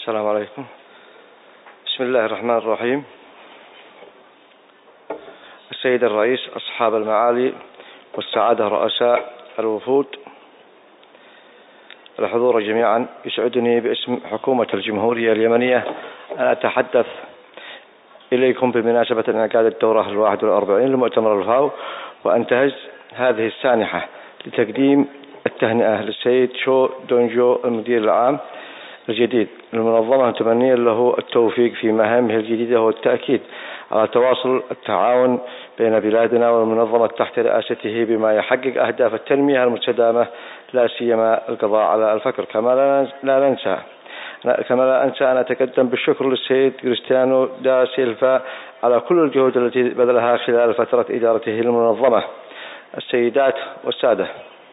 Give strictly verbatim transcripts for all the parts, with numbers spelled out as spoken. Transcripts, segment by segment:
السلام عليكم. بسم الله الرحمن الرحيم. السيد الرئيس، أصحاب المعالي والسعادة رؤساء الوفود، الحضور جميعا، يسعدني باسم حكومة الجمهورية اليمنية أن أتحدث إليكم بمناسبة انعقاد الدورة الواحد والأربعين لمؤتمر الفاو، وأنتهز هذه السانحة لتقديم التهنئة للسيد شو دونجو المدير العام الجديد للمنظمة، متمنيا له التوفيق في مهامه الجديدة والتأكيد على تواصل التعاون بين بلادنا والمنظمة تحت رئاسته بما يحقق أهداف التنمية المستدامة، لا سيما القضاء على الفقر. كما لا ننسى كما لا أنسى أن أتقدم بالشكر للسيد كريستيانو دا سيلفا على كل الجهود التي بذلها خلال فترة إدارته للمنظمة. السيدات والسادة،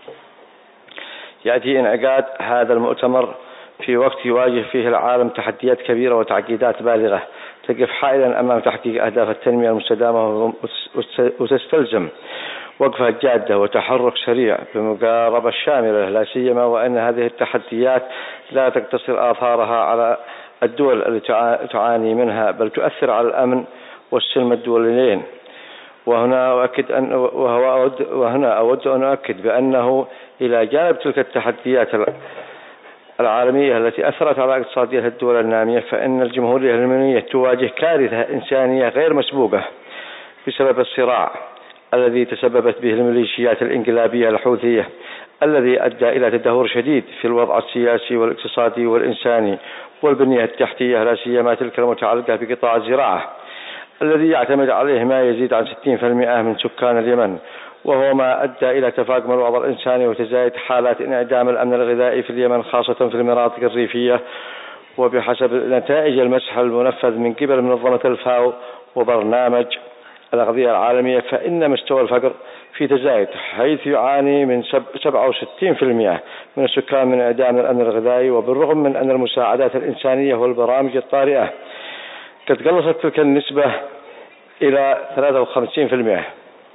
يأتي انعقاد هذا المؤتمر في وقت يواجه فيه العالم تحديات كبيرة وتعقيدات بالغة تقف حائلا أمام تحقيق أهداف التنمية المستدامة، وتستلزم وقفة جادة وتحرك سريع بمقاربة شاملة، لا سيما وأن هذه التحديات لا تقتصر آثارها على الدول التي تعاني منها، بل تؤثر على الأمن والسلم الدوليين. وهنا أؤكد أن وهنا أود أن أؤكد بأنه إلى جانب تلك التحديات العالمية التي أثرت على اقتصادية الدول النامية، فإن الجمهورية اليمنية تواجه كارثة إنسانية غير مسبوقة بسبب الصراع الذي تسببت به الميليشيات الإنقلابية الحوثية، الذي أدى إلى تدهور شديد في الوضع السياسي والاقتصادي والإنساني والبنية التحتية، لا سيما تلك المتعلقة بقطاع الزراعة الذي يعتمد عليه ما يزيد عن ستين بالمئة من سكان اليمن، وهو ما أدى إلى تفاقم الوضع الإنساني وتزايد حالات انعدام الأمن الغذائي في اليمن، خاصة في المناطق الريفية. وبحسب نتائج المسح المنفذ من قبل منظمة الفاو وبرنامج الأغذية العالمية، فإن مستوى الفقر في تزايد، حيث يعاني من سبعة وستين بالمئة من السكان من انعدام الأمن الغذائي، وبالرغم من أن المساعدات الإنسانية والبرامج الطارئة قد قلصت تلك النسبة إلى ثلاثة وخمسين بالمئة،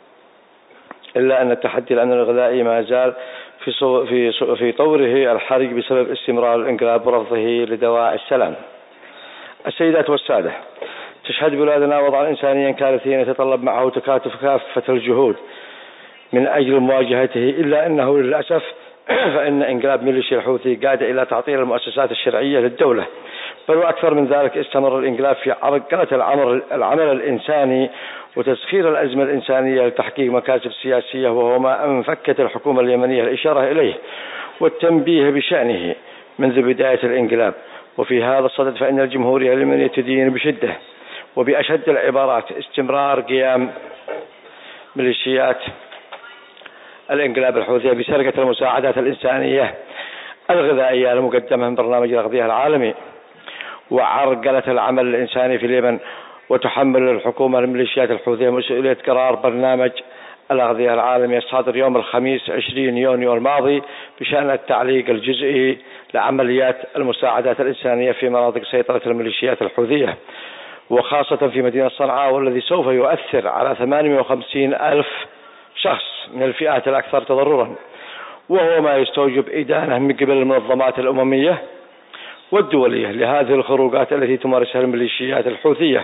إلا أن التحدي الأمن الغذائي ما زال في في في طوره الحرج بسبب استمرار الانقلاب ورفضه لدواعي السلام. السيدات والسادة، تشهد بلادنا وضعا إنسانيا كارثيا يتطلب معه تكاتف كافة الجهود من أجل مواجهته، إلا أنه للأسف فإن انقلاب ميليشيا الحوثي قاد إلى تعطيل المؤسسات الشرعية للدولة، بل وأكثر من ذلك استمر الانقلاب في عرقلة العمل, العمل الإنساني وتسخير الأزمة الإنسانية لتحقيق مكاسب سياسية، وهو ما أنفكت الحكومة اليمنية الإشارة إليه والتنبيه بشأنه منذ بداية الانقلاب. وفي هذا الصدد فإن الجمهورية اليمنية تدين بشدة وبأشد العبارات استمرار قيام ميليشيات الانقلاب الحوثي بسرقة المساعدات الإنسانية الغذائية المقدمة من برنامج الأغذية العالمي وعرقلة العمل الإنساني في اليمن، وتحمل الحكومة الميليشيات الحوثية مسؤولية قرار برنامج الأغذية العالمي الصادر يوم الخميس عشرين يونيو الماضي بشأن التعليق الجزئي لعمليات المساعدات الإنسانية في مناطق سيطرة الميليشيات الحوثية، وخاصة في مدينة صنعاء، والذي سوف يؤثر على ثمانمائة وخمسين ألف شخص من الفئات الأكثر تضررا، وهو ما يستوجب إدانة من قبل المنظمات الأممية والدولية لهذه الخروقات التي تمارسها الميليشيات الحوثية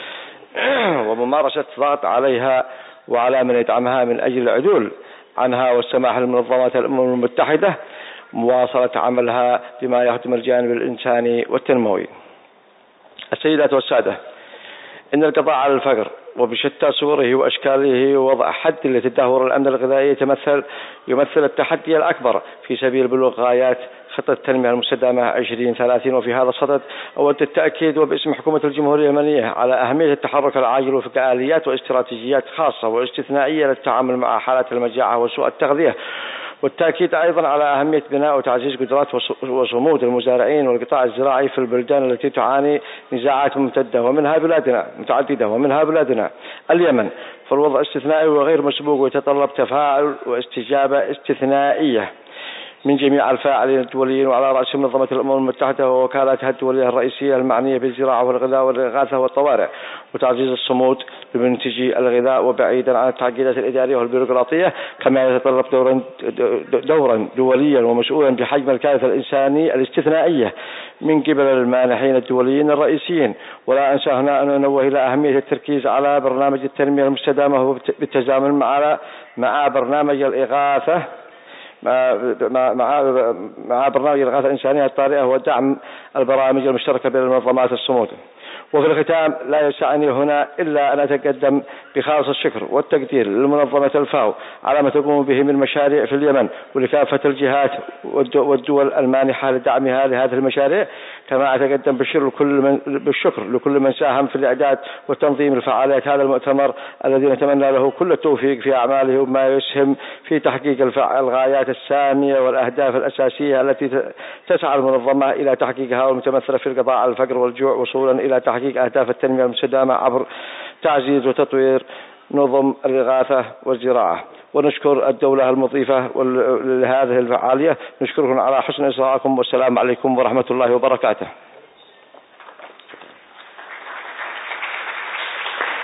وممارسة ضغط عليها وعلى من يدعمها من أجل العدول عنها، والسماح للمنظمات الأمم المتحدة مواصلة عملها بما يخدم الجانب الإنساني والتنموي. السيدات والسادة، إن القضاء على الفقر وبشتى صوره وأشكاله ووضع حد لتدهور الأمن الغذائي يتمثل يمثل التحدي الأكبر في سبيل بلوغ غايات خطة التنمية المستدامة عشرين ثلاثين. وفي هذا الصدد أود التأكيد وباسم حكومة الجمهورية اليمنية على أهمية التحرك العاجل وفق آليات واستراتيجيات خاصة واستثنائية للتعامل مع حالات المجاعة وسوء التغذية، والتأكيد أيضا على أهمية بناء وتعزيز قدرات وصمود المزارعين والقطاع الزراعي في البلدان التي تعاني نزاعات ممتدة ومنها بلادنا متعددة ومنها بلادنا اليمن، فالوضع استثنائي وغير مسبوق ويتطلب تفاعل واستجابة استثنائية من جميع الفاعلين الدوليين، وعلى رأس منظمة الأمم المتحدة ووكالاتها الدولية الرئيسية المعنية بالزراعة والغذاء والإغاثة والطوارئ، وتعزيز الصمود بمنتجي الغذاء وبعيدا عن التعقيدات الإدارية والبيروقراطية، كما يتطلب دورا دورا دوليا ومسؤولا بحجم الكارثة الإنسانية الاستثنائية من قبل المانحين الدوليين الرئيسيين. ولا أنسى هنا أن ننوه إلى أهمية التركيز على برنامج التنمية المستدامة بالتزامن مع مع برنامج الإغاثة مع مع برنامج الإغاثة الإنسانية الطارئة ودعم البرامج المشتركة بين المنظمات الصمود. وفي الختام لا يسعني هنا إلا أن أتقدم بخالص الشكر والتقدير للمنظمة الفاو على ما تقوم به من مشاريع في اليمن ولكافة الجهات والدول المانحة لدعمها لهذه المشاريع. كما أتقدم بالشكر لكل من بالشكر لكل من ساهم في الإعداد وتنظيم الفعاليات هذا المؤتمر الذي نتمنى له كل التوفيق في أعماله وما يسهم في تحقيق الغايات السامية والأهداف الأساسية التي تسعى المنظمة إلى تحقيقها والمتمثلة في القضاء على الفقر والجوع وصولا إلى تحقيق أهداف التنمية المستدامة عبر تعزيز وتطوير نظم الإغاثة والزراعة. ونشكر الدولة المضيفة لهذه الفعالية، نشكركم على حسن إصغائكم، والسلام عليكم ورحمة الله وبركاته.